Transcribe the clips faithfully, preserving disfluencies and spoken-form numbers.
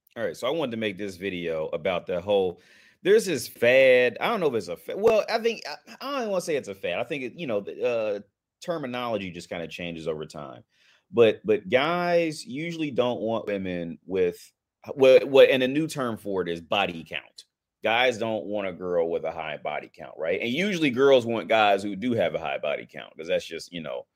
All right, so I wanted to make this video about the whole. There's this fad. I don't know if it's a fad. Well, I think I, I don't want to say it's a fad. I think it, you know, the uh, terminology just kind of changes over time. But but guys usually don't want women with what what and a new term for it is body count. Guys don't want a girl with a high body count, right? And usually girls want guys who do have a high body count because that's just you know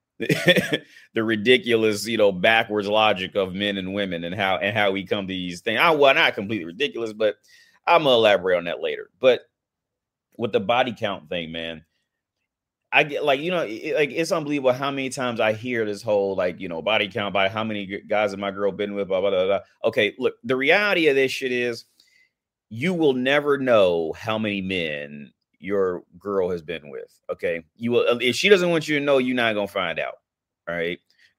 the ridiculous, you know, backwards logic of men and women and how and how we come to these things. I well, not completely ridiculous, but I'm gonna elaborate on that later. But with the body count thing, man, I get like you know, it, like it's unbelievable how many times I hear this whole like you know body count by how many guys have my girl been with, blah blah blah. blah. Okay, look, the reality of this shit is you will never know how many men your girl has been with. Okay. You will, if she doesn't want you to know, you're not going to find out. All right.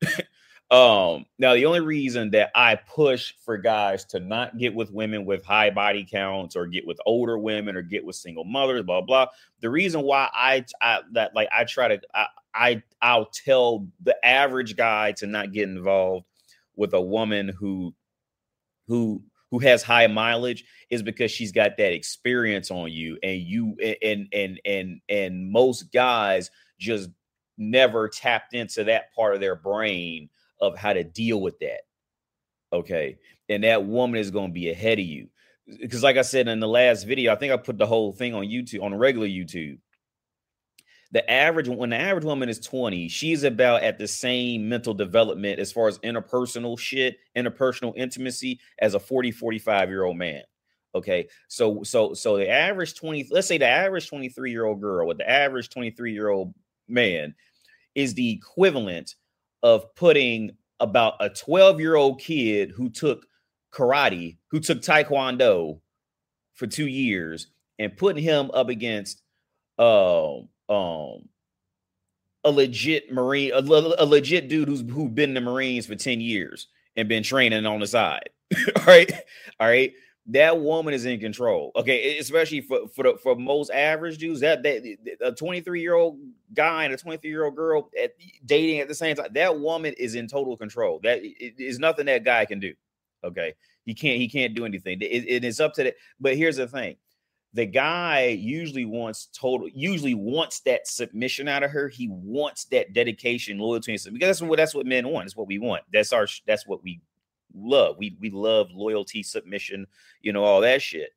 um, now the only reason that I push for guys to not get with women with high body counts or get with older women or get with single mothers, blah, blah. The reason why I, I that like, I try to, I, I, I'll tell the average guy to not get involved with a woman who, who, who has high mileage is because she's got that experience on you and you and and and and most guys just never tapped into that part of their brain of how to deal with that. Okay. And that woman is going to be ahead of you. Because like I said in the last video, I think I put the whole thing on YouTube, on regular YouTube. The average, when the average woman is twenty, she's about at the same mental development as far as interpersonal shit, interpersonal intimacy as a forty, forty-five year old man. Okay. So, so, so the average twenty, let's say the average twenty-three year old girl with the average twenty-three year old man is the equivalent of putting about a twelve year old kid who took karate, who took taekwondo for two years and putting him up against, um, um a legit Marine, a, a legit dude who's who been in the Marines for ten years and been training on the side. All right. All right. That woman is in control. Okay. Especially for for, the, for most average dudes, that, that a twenty-three year old guy and a twenty-three year old girl at, dating at the same time, that woman is in total control. That is nothing that guy can do. Okay. He can't, he can't do anything. It, it is up to that. But here's the thing. The guy usually wants total, usually wants that submission out of her. He wants that dedication, loyalty, and because that's what that's what men want. It's what we want. That's our that's what we love. We we love loyalty, submission, you know, all that shit.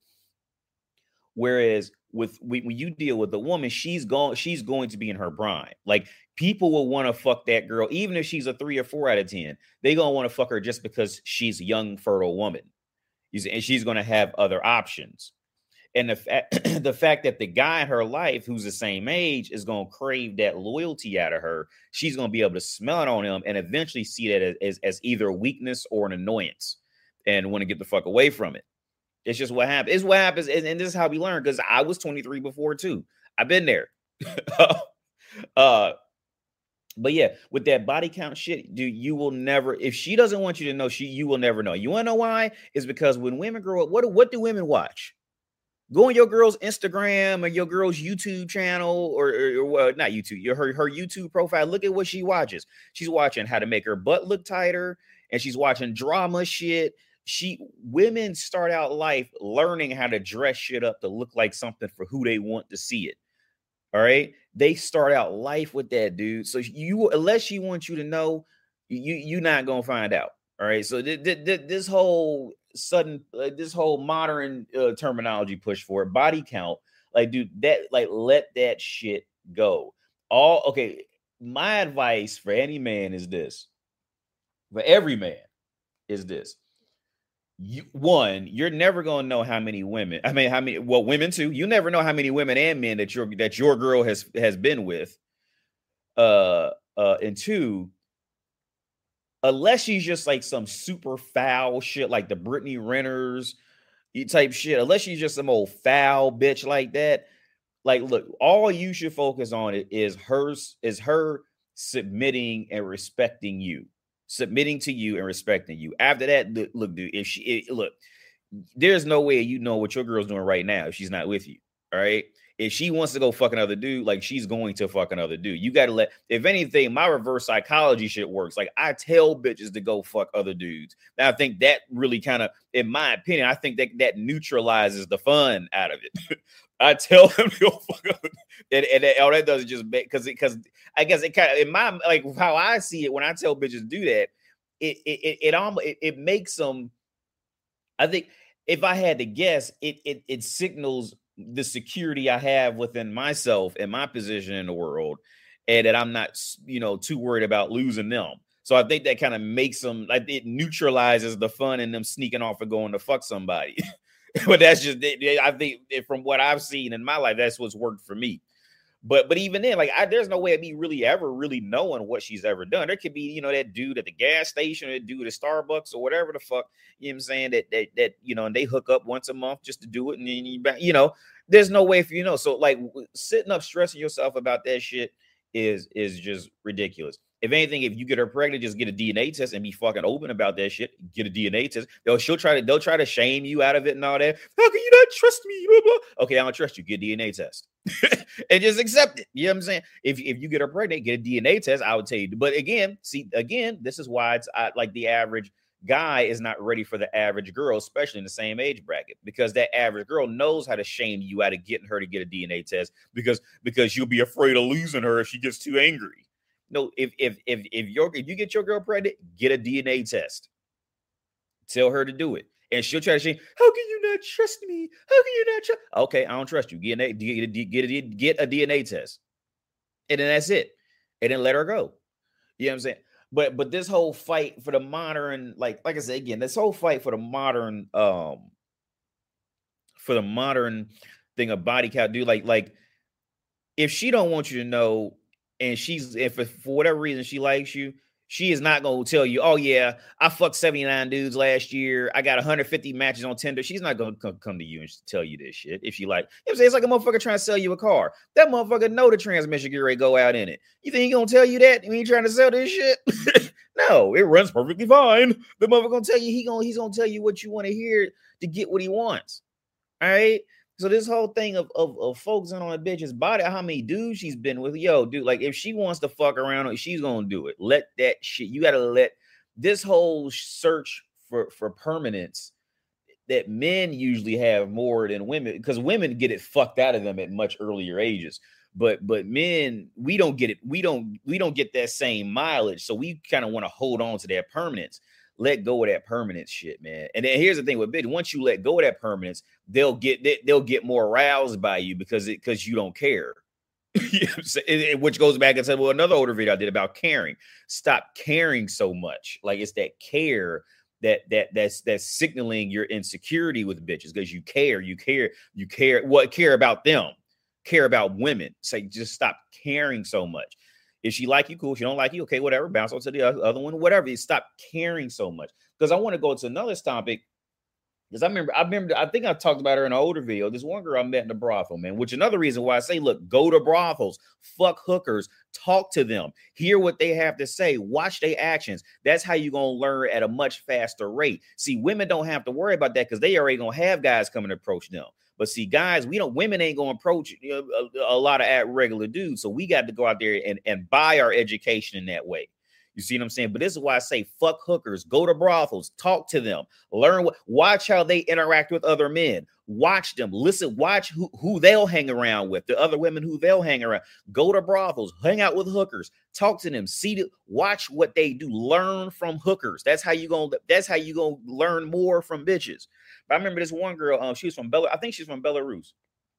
Whereas with when you deal with a woman, she's going she's going to be in her prime. Like people will want to fuck that girl, even if she's a three or four out of ten. They gonna want to fuck her just because she's a young, fertile woman, and she's gonna have other options. And the fact, the fact that the guy in her life who's the same age is going to crave that loyalty out of her, she's going to be able to smell it on him and eventually see that as, as either a weakness or an annoyance and want to get the fuck away from it. It's just what happens. It's what happens. And, and this is how we learn because I was twenty-three before too. I've been there. uh, but yeah, with that body count shit, dude, you will never, if she doesn't want you to know, she, you will never know. You want to know why? It's because when women grow up, what, what do women watch? Go on your girl's Instagram or your girl's YouTube channel or, or, or well, not YouTube, your, her, her YouTube profile. Look at what she watches. She's watching how to make her butt look tighter and she's watching drama shit. She women start out life learning how to dress shit up to look like something for who they want to see it. All right. They start out life with that, dude. So you, unless she wants you to know, you, you're not going to find out. All right. So th- th- th- this whole sudden, uh, this whole modern uh, terminology push for it, body count, like, dude, that, like, let that shit go. All okay. My advice for any man is this, for every man is this. You, one, you're never gonna know how many women. I mean, how many? Well, women too. You never know how many women and men that your that your girl has has been with. Uh, uh, and two, unless she's just like some super foul shit, like the Brittany Renters type shit. Unless she's just some old foul bitch like that. Like, look, all you should focus on it is hers is her submitting and respecting you. Submitting to you and respecting you. After that, look, look dude, if she it, look, there's no way you know what your girl's doing right now if she's not with you. All right. If she wants to go fuck another dude, like she's going to fuck another dude. You got to let, if anything, my reverse psychology shit works. Like I tell bitches to go fuck other dudes. And I think that really kind of, in my opinion, I think that that neutralizes the fun out of it. I tell them to go fuck other, and, and, and all that does is just make, because because I guess it kind of, in my, like how I see it, when I tell bitches to do that, it it it it, almost, it, it makes them, I think if I had to guess, it it it signals the security I have within myself and my position in the world, and that I'm not, you know, too worried about losing them. So I think that kind of makes them, like, it neutralizes the fun in them sneaking off and going to fuck somebody. But that's just, I think from what I've seen in my life, that's what's worked for me. But but even then, like, I, there's no way of me really ever really knowing what she's ever done. There could be, you know, that dude at the gas station, that dude at Starbucks or whatever the fuck, you know what I'm saying, that that that you know, and they hook up once a month just to do it, and then you, you know, there's no way for you know. So like sitting up stressing yourself about that shit is is just ridiculous. If anything, if you get her pregnant, just get a D N A test and be fucking open about that shit. Get a D N A test. They'll she'll try to they'll try to shame you out of it and all that. How can you not trust me? Blah, blah. Okay, I don't trust you. Get a D N A test. And just accept it. You know what I'm saying? If, if you get her pregnant, get a D N A test, I would tell you. But again, see, again, this is why it's I, like the average guy is not ready for the average girl, especially in the same age bracket, because that average girl knows how to shame you out of getting her to get a D N A test because because you'll be afraid of losing her if she gets too angry. No, if if if if your if you get your girl pregnant, get a D N A test. Tell her to do it, and she'll try to say, "How can you not trust me? How can you not trust?" Okay, I don't trust you. Get a get a, get a, get a D N A test, and then that's it, and then let her go. You know what I'm saying? But but this whole fight for the modern, like like I said again, this whole fight for the modern, um, for the modern thing of body count, dude. Like like if she don't want you to know. And she's, if for whatever reason she likes you, she is not going to tell you, oh, yeah, I fucked seventy-nine dudes last year. I got one hundred fifty matches on Tinder. She's not going to come to you and tell you this shit. If she like, you know what I'm saying? It's like a motherfucker trying to sell you a car. That motherfucker know the transmission get ready to go out in it. You think he going to tell you that when you trying to sell this shit? No, it runs perfectly fine. The motherfucker going to tell you, he gonna, he's going to tell you what you want to hear to get what he wants. All right? So this whole thing of, of, of focusing on a bitch's body, how many dudes she's been with, yo, dude, like if she wants to fuck around, she's gonna do it. Let that shit. You gotta let this whole search for for permanence that men usually have more than women, because women get it fucked out of them at much earlier ages. But but men, we don't get it. We don't we don't get that same mileage. So we kind of want to hold on to that permanence. Let go of that permanence shit, man. And then here's the thing with bitch: once you let go of that permanence, they'll get they, they'll get more aroused by you because it because you don't care. You know what I'm saying? It, it, which goes back and said, well, another older video I did about caring. Stop caring so much. Like it's that care that that that's that's signaling your insecurity with bitches because you care, you care, you care. What care about them? Care about women. Say just stop caring so much. If she like you, cool. If she don't like you, okay, whatever. Bounce on to the other one, whatever. You stop caring so much. Because I want to go to another topic. Because I remember, I remember, I think I talked about her in an older video. This one girl I met in the brothel, man. Which another reason why I say, look, go to brothels, fuck hookers, talk to them, hear what they have to say, watch their actions. That's how you're gonna learn at a much faster rate. See, women don't have to worry about that because they already gonna have guys coming to approach them. But see, guys, we don't, women ain't going to approach you know, a, a lot of at regular dudes. So we got to go out there and, and buy our education in that way. You see what I'm saying? But this is why I say fuck hookers, go to brothels, talk to them, learn what, watch how they interact with other men, watch them, listen, watch who, who they'll hang around with, the other women who they'll hang around, go to brothels, hang out with hookers, talk to them, see, the, watch what they do, learn from hookers. That's how you going to, that's how you going to learn more from bitches. But I remember this one girl, um, she was from Belarus. I think she's from Belarus.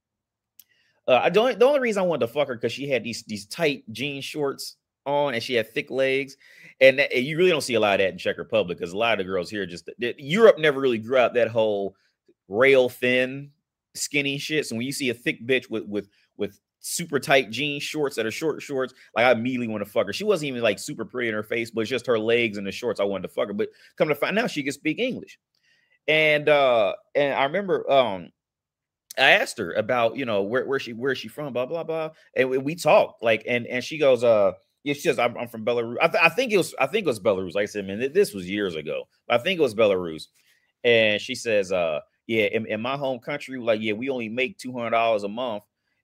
Uh, I don't, the only reason I wanted to fuck her because she had these, these tight jean shorts on and she had thick legs. And, that, and you really don't see a lot of that in Czech Republic because a lot of the girls here just, that, Europe never really grew out that whole rail thin, skinny shit. So when you see a thick bitch with, with, with super tight jean shorts that are short shorts, like I immediately want to fuck her. She wasn't even like super pretty in her face, but it's just her legs and the shorts I wanted to fuck her. But come to find out she can speak English. And uh, and I remember um, I asked her about, you know, where where she where is she from, blah blah blah, and we, we talked like, and and she goes, uh, yeah, she says I'm, I'm from Belarus. I, th- I think it was I think it was Belarus. Like I said, man, this was years ago. But I think it was Belarus, and she says, uh, yeah, in, in my home country, like, yeah, we only make two hundred dollars a month,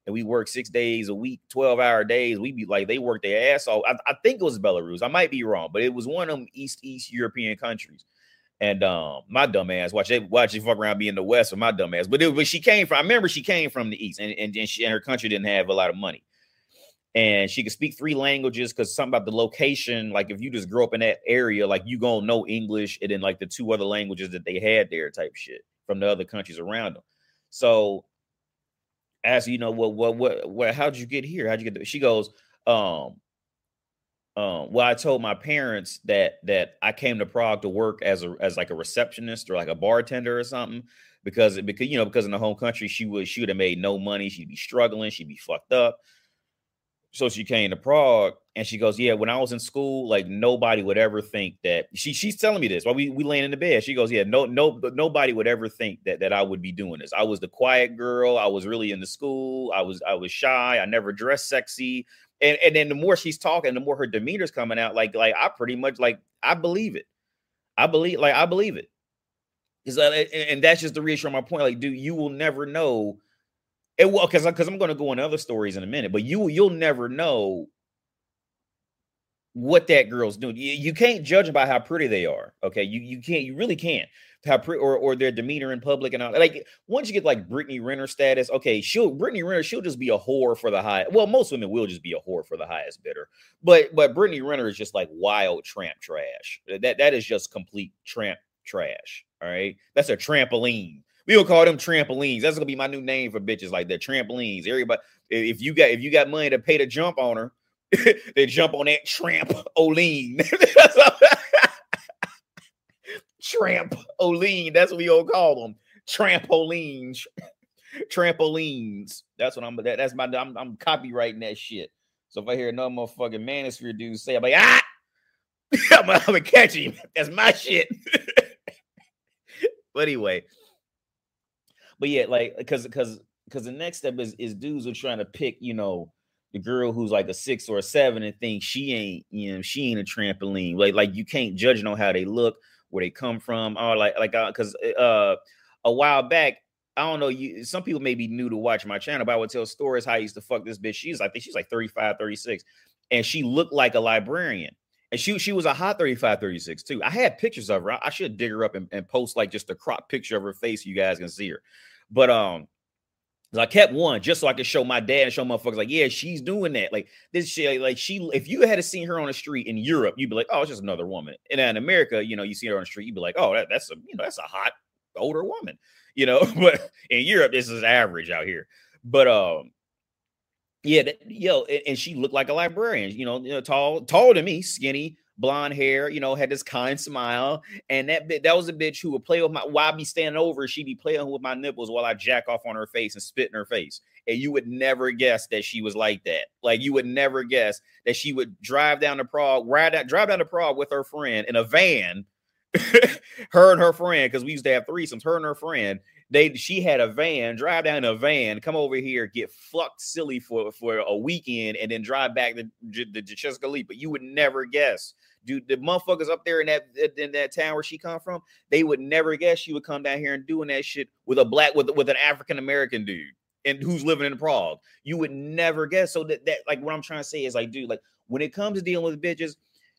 and we work six days a week, twelve hour days. We be like, they work their ass off. I, I think it was Belarus. I might be wrong, but it was one of them East, East European countries. And um, my dumb ass, watch it, watch it fuck around be in the West with my dumb ass. But, it, but she came from, I remember she came from the East, and, and, and, she, and her country didn't have a lot of money. And she could speak three languages because something about the location, like if you just grow up in that area, like you gonna know English and then like the two other languages that they had there type shit from the other countries around them. So as you know, what, what, what, what, how'd you get here? How'd you get there? She goes, um, um, well, I told my parents that, that I came to Prague to work as a, as like a receptionist or like a bartender or something, because, because, you know, because in the home country, she would, she would have made no money. She'd be struggling. She'd be fucked up. So she came to Prague, and she goes, yeah, when I was in school, like nobody would ever think that she, she's telling me this while we, we laying in the bed. She goes, yeah, no, no, nobody would ever think that, that I would be doing this. I was the quiet girl. I was really into school. I was, I was shy. I never dressed sexy. And, and then the more she's talking, the more her demeanor's coming out. Like, like I pretty much like, I believe it. I believe, like, I believe it. Is that, and, and that's just the reassurance my point. Like, dude, you will never know. It will, because because I'm going to go into other stories in a minute, but you you'll never know what that girl's doing. You, you can't judge by how pretty they are. Okay, you you can't, you really can't. How pretty or or their demeanor in public and all. Like once you get like Brittany Renner status, okay, she'll Brittany Renner she'll just be a whore for the high. Well, most women will just be a whore for the highest bidder, but but Brittany Renner is just like wild tramp trash. That that is just complete tramp trash. All right, that's a trampoline. We will call them trampolines. That's gonna be my new name for bitches like that. Trampolines. Everybody, if you got if you got money to pay to jump on her, they jump on that trampoline. Trampoline. That's what we all call them. Trampolines. Trampolines. That's what I'm. That, that's my. I'm, I'm copywriting that shit. So if I hear another motherfucking manosphere dude say, I'm like, ah, I'm, I'm gonna catch him. That's my shit. But anyway. But yeah, like, because because because the next step is is dudes are trying to pick, you know, the girl who's like a six or a seven and think she ain't, you know, she ain't a trampoline. Like, like you can't judge on how they look, where they come from, or like like because uh, uh a while back, I don't know, you some people may be new to watch my channel, but I would tell stories how I used to fuck this bitch. She's I think she's like thirty-five, thirty-six, and she looked like a librarian. And she she was a hot thirty-five, thirty-six too. I had pictures of her. I, I should dig her up and, and post like just a crop picture of her face so you guys can see her. But um, I kept one just so I could show my dad and show motherfuckers like, yeah, she's doing that. Like this shit, like she, if you had seen her on the street in Europe, you'd be like, oh, it's just another woman. And in America, you know, you see her on the street, you'd be like, oh, that, that's a, you know, that's a hot older woman, you know. But in Europe, this is average out here. But um, yeah, that, yo, and, and she looked like a librarian, you know, you know, tall, taller than me, skinny, blonde hair, you know, had this kind smile. And that bit, that was a bitch who would play with my, while I be standing over, she'd be playing with my nipples while I jack off on her face and spit in her face. And you would never guess that she was like that. Like you would never guess that she would drive down to Prague, ride out, drive down to Prague with her friend in a van, her and her friend, because we used to have threesomes, her and her friend. They she had a van, drive down in a van, come over here, get fucked silly for, for a weekend, and then drive back to the Jessica Lee. But you would never guess, dude. The motherfuckers up there in that in that town where she come from, they would never guess she would come down here and doing that shit with a black with with an African American dude and who's living in Prague. You would never guess. So that that like what I'm trying to say is like, dude, like when it comes to dealing with bitches,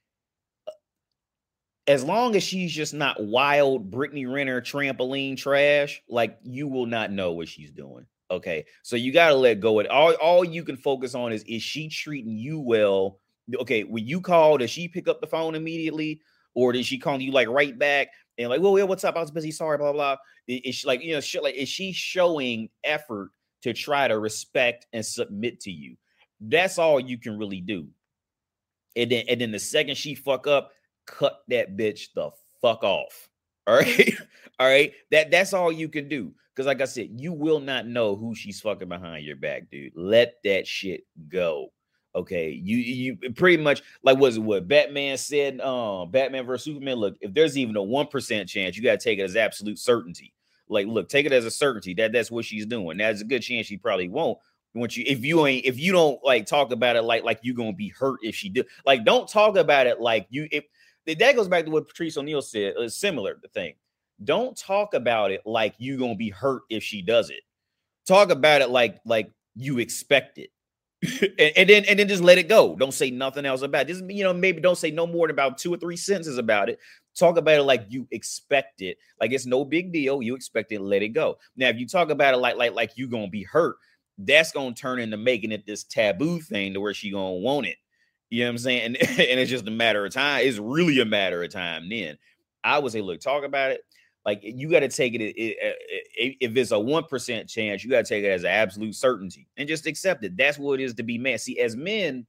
as long as she's just not wild Brittany Renner trampoline trash, like you will not know what she's doing. Okay. So you got to let go of it. All, all you can focus on is, is she treating you well? Okay. When you call, does she pick up the phone immediately? Or did she call you like right back and like, well, yeah, what's up? I was busy. Sorry, blah, blah. Is she like, you know, shit, like, is she showing effort to try to respect and submit to you? That's all you can really do. And then, and then the second she fuck up, cut that bitch the fuck off. All right. All right. That that's all you can do. Because like I said, you will not know who she's fucking behind your back, dude. Let that shit go. Okay. You you pretty much like was it what Batman said, um, Batman versus Superman. Look, if there's even a one percent chance, you gotta take it as absolute certainty. Like, look, take it as a certainty that that's what she's doing. There's a good chance she probably won't. Once you if you ain't if you don't like talk about it like like you're gonna be hurt if she do. Like, don't talk about it like you if that goes back to what Patrice O'Neal said. It's similar the thing. Don't talk about it like you're gonna be hurt if she does it. Talk about it like like you expect it. and, and then and then just let it go. Don't say nothing else about it. Just, you know, maybe don't say no more than about two or three sentences about it. Talk about it like you expect it. Like it's no big deal. You expect it, let it go. Now, if you talk about it like like like you gonna be hurt, that's gonna turn into making it this taboo thing to where she gonna want it. You know what I'm saying? And, and it's just a matter of time. It's really a matter of time then. I would say, look, talk about it. Like you got to take it, it, it. If it's a one percent chance, you got to take it as an absolute certainty and just accept it. That's what it is to be man. See, as men,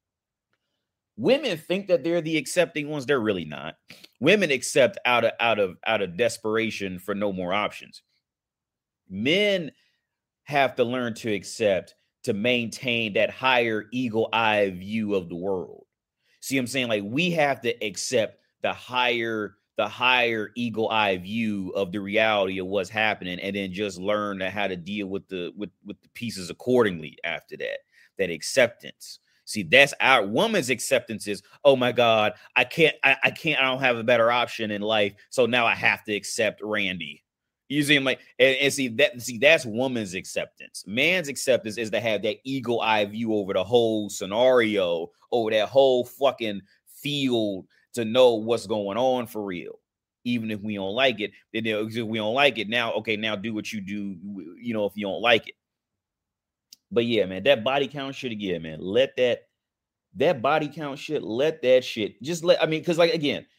women think that they're the accepting ones. They're really not. Women accept out of out of out of desperation for no more options. Men have to learn to accept to maintain that higher eagle eye view of the world. See what I'm saying? Like we have to accept the higher the higher eagle eye view of the reality of what's happening, and then just learn how to deal with the with, with the pieces accordingly after that. That acceptance. See, that's our woman's acceptance is, oh my God, I can't, I, I can't, I don't have a better option in life. So now I have to accept Randy. You see, like, and, and see that, see, that's woman's acceptance. Man's acceptance is to have that eagle eye view over the whole scenario, over that whole fucking field, to know what's going on for real, even if we don't like it. Then if we don't like it now, okay, now do what you do, you know, if you don't like it. But yeah, man, that body count shit again, man. Let that that body count shit, let that shit just let. I mean, because like again,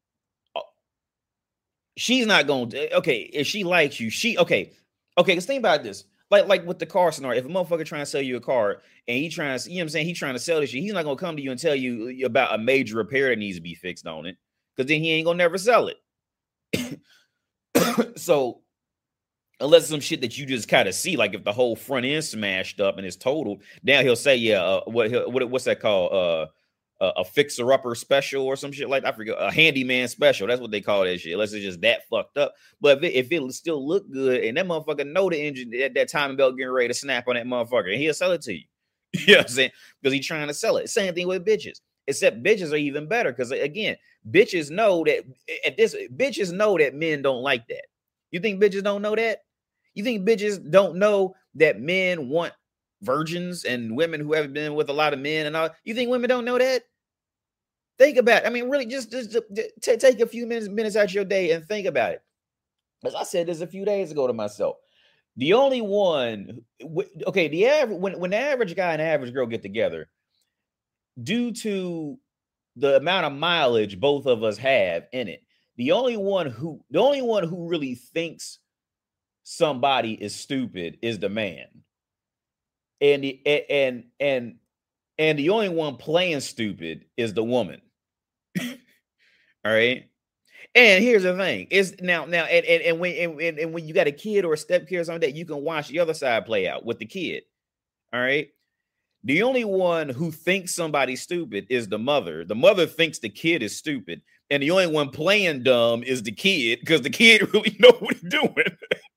she's not going to. Okay, if she likes you, she okay, okay. Because think about this. Like, like with the car scenario, if a motherfucker trying to sell you a car and he trying to, you know what I'm saying, he trying to sell this shit, he's not gonna come to you and tell you about a major repair that needs to be fixed on it, because then he ain't gonna never sell it. So, unless some shit that you just kind of see, like if the whole front end smashed up and it's totaled, now he'll say, yeah, uh, what, what what's that called? Uh, uh, a fixer-upper special or some shit like that. I forget, a handyman special. That's what they call that shit. Unless it's just that fucked up. But if it, if it still look good and that motherfucker know the engine, that, that timing belt getting ready to snap on that motherfucker, and he'll sell it to you. You know what I'm saying? Because he's trying to sell it. Same thing with bitches. Except bitches are even better. Because again, bitches know that at this bitches know that men don't like that. You think bitches don't know that? You think bitches don't know that men want virgins and women who haven't been with a lot of men and all? You think women don't know that? Think about it. I mean, really, just, just, just take a few minutes, minutes out of your day and think about it. As I said this a few days ago to myself, the only one, okay, the average when, when the average guy and the average girl get together, due to the amount of mileage both of us have in it, the only one who, the only one who really thinks somebody is stupid is the man, and the and and and the only one playing stupid is the woman. All right. And here's the thing: is now now and, and, and when and, and when you got a kid or a step kid or something that, you can watch the other side play out with the kid. All right. The only one who thinks somebody's stupid is the mother. The mother thinks the kid is stupid, and the only one playing dumb is the kid, because the kid really know what he's doing.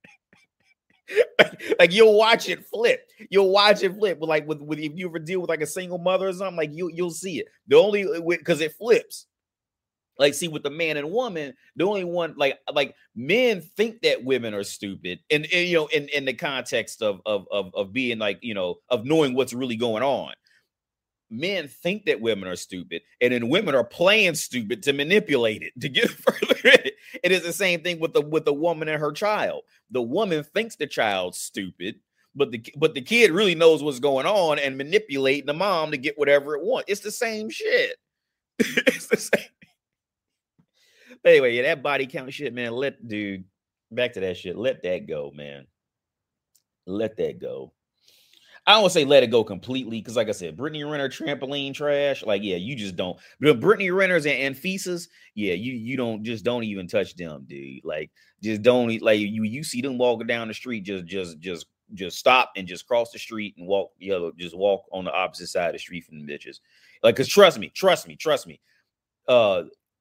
like, like you'll watch it flip. You'll watch it flip. But like with, with if you ever deal with like a single mother or something, like you you'll see it. The only because it flips. Like, see, with the man and woman, the only one, like, like men think that women are stupid, and, and you know, in, in the context of, of of of being like, you know, of knowing what's really going on. Men think that women are stupid, and then women are playing stupid to manipulate it, to get further in it. It is the same thing with the with the woman and her child. The woman thinks the child's stupid, but the but the kid really knows what's going on and manipulating the mom to get whatever it wants. It's the same shit. It's the same. But anyway, yeah, that body count shit, man. Let dude back to that shit. Let that go, man. Let that go. I don't want to say let it go completely, because like I said, Brittany Renner trampoline trash. Like, yeah, you just don't. But Brittany Renners and, and Feces, yeah, you you don't just don't even touch them, dude. Like, just don't like you. You see them walking down the street, just just just just stop and just cross the street and walk. You know, just walk on the opposite side of the street from the bitches. Like, cause trust me, trust me, trust me. Uh.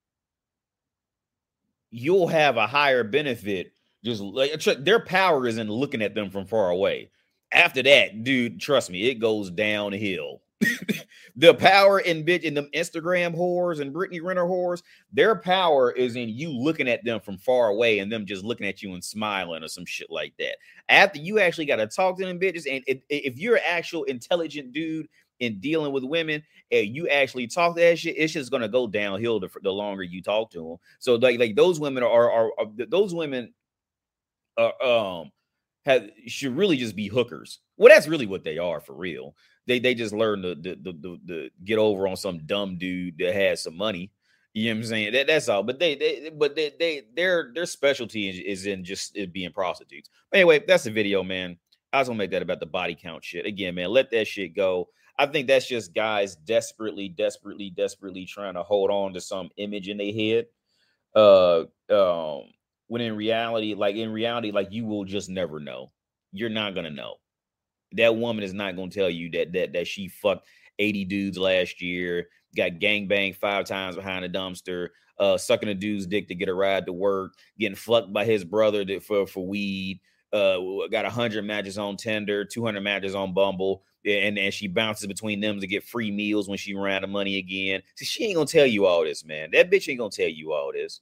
You'll have a higher benefit. Just like their power is in looking at them from far away. After that, dude, trust me, it goes downhill. The power in bitch in them Instagram whores and Brittany Renner whores, their power is in you looking at them from far away and them just looking at you and smiling or some shit like that. After you actually got to talk to them bitches, and if, if you're an actual intelligent dude in dealing with women, and you actually talk that shit, it's just gonna go downhill the, the longer you talk to them. So like like those women are are, are those women are um have should really just be hookers. Well, that's really what they are for real. They they just learn to, to, to, to, to get over on some dumb dude that has some money. You know what I'm saying? That, that's all. But they they but they they their their specialty is, is in just is being prostitutes. But anyway, that's the video, man. I was gonna make that about the body count shit. Again, man, let that shit go. I think that's just guys desperately, desperately, desperately trying to hold on to some image in their head. Uh um when in reality, like in reality, like you will just never know. You're not gonna know. That woman is not going to tell you that that that she fucked eighty dudes last year, got gangbanged five times behind a dumpster, uh, sucking a dude's dick to get a ride to work, getting fucked by his brother to, for for weed, uh, got one hundred matches on Tinder, two hundred matches on Bumble, and, and she bounces between them to get free meals when she ran out of money again. See, she ain't going to tell you all this, man. That bitch ain't going to tell you all this.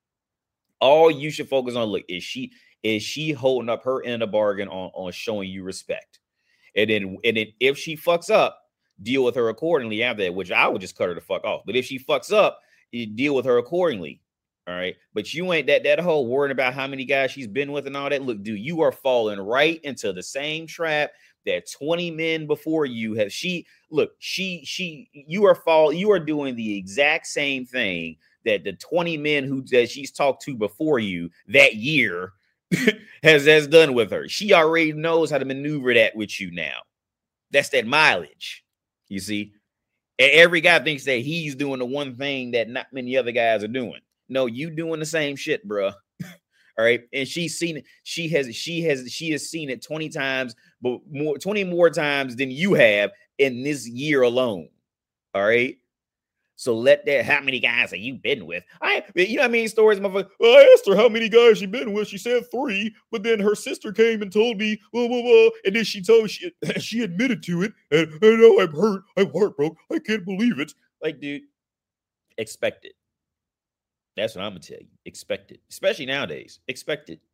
All you should focus on, look, is she is she holding up her end of the bargain on, on showing you respect? And then, and then if she fucks up, deal with her accordingly after that, which I would just cut her the fuck off. But if she fucks up, you deal with her accordingly. All right. But you ain't that that whole worrying about how many guys she's been with and all that. Look, dude, you are falling right into the same trap that twenty men before you have. She look, she, she, you are fall, you are doing the exact same thing that the twenty men who that she's talked to before you that year has has done with her. She already knows how to maneuver that with you now. That's that mileage, you see. And every guy thinks that he's doing the one thing that not many other guys are doing. No, you doing the same shit, bro. All right, and she's seen it. She has, she has, she has seen it twenty times, but more, twenty more times than you have in this year alone. All right. So let that, how many guys have you been with? I, you know what I mean? Stories, motherfucker. Well, I asked her how many guys she been with. She said three, but then her sister came and told me, blah, blah, blah, and then she told me, she, she admitted to it. And I know I'm hurt. I'm heartbroken. I can't believe it. Like, dude, expect it. That's what I'm going to tell you. Expect it. Especially nowadays. Expect it.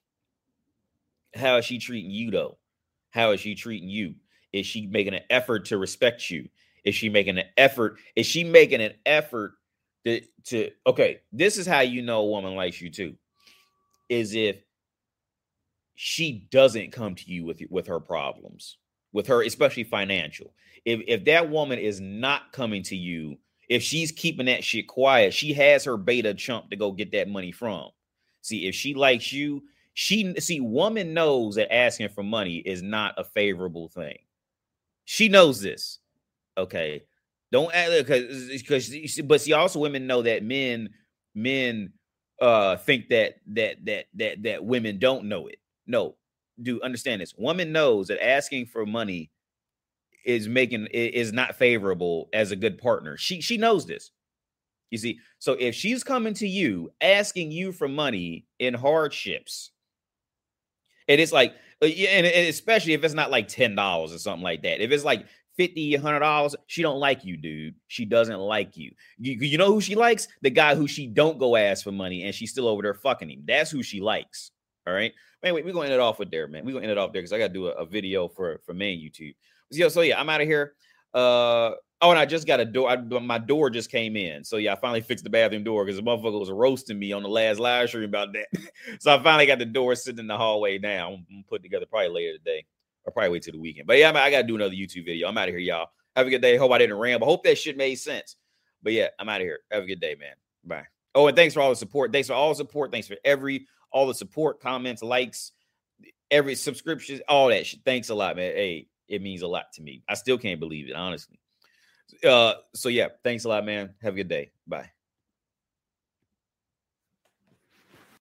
How is she treating you, though? How is she treating you? Is she making an effort to respect you? Is she making an effort? Is she making an effort to, to, okay, this is how you know a woman likes you too, is if she doesn't come to you with, with her problems, with her, especially financial. If, if that woman is not coming to you, if she's keeping that shit quiet, she has her beta chump to go get that money from. See, if she likes you, she, see, woman knows that asking for money is not a favorable thing. She knows this. Okay, don't act because because but see, also women know that men men uh think that that that that that women don't know it. No, do understand this. Woman knows that asking for money is making is not favorable as a good partner. She she knows this. You see, so if she's coming to you asking you for money in hardships, and it's like, and especially if it's not like ten dollars or something like that. If it's like fifty, a hundred dollars, she don't like you, dude. She doesn't like you. you. You know who she likes? The guy who she don't go ask for money and she's still over there fucking him. That's who she likes. All right. Anyway, we're gonna end it off with there, man. We're gonna end it off there because I gotta do a, a video for, for main YouTube. So, so yeah, I'm out of here. Uh oh, and I just got a door. I, my door just came in. So yeah, I finally fixed the bathroom door because the motherfucker was roasting me on the last live stream about that. So I finally got the door sitting in the hallway now. I'm, I'm putting together probably later today. I'll probably wait till the weekend. But yeah, I got to do another YouTube video. I'm out of here, y'all. Have a good day. Hope I didn't ramble. Hope that shit made sense. But yeah, I'm out of here. Have a good day, man. Bye. Oh, and thanks for all the support. Thanks for all the support. Thanks for every, all the support, comments, likes, every subscription, all that shit. Thanks a lot, man. Hey, it means a lot to me. I still can't believe it, honestly. Uh, so yeah, thanks a lot, man. Have a good day. Bye.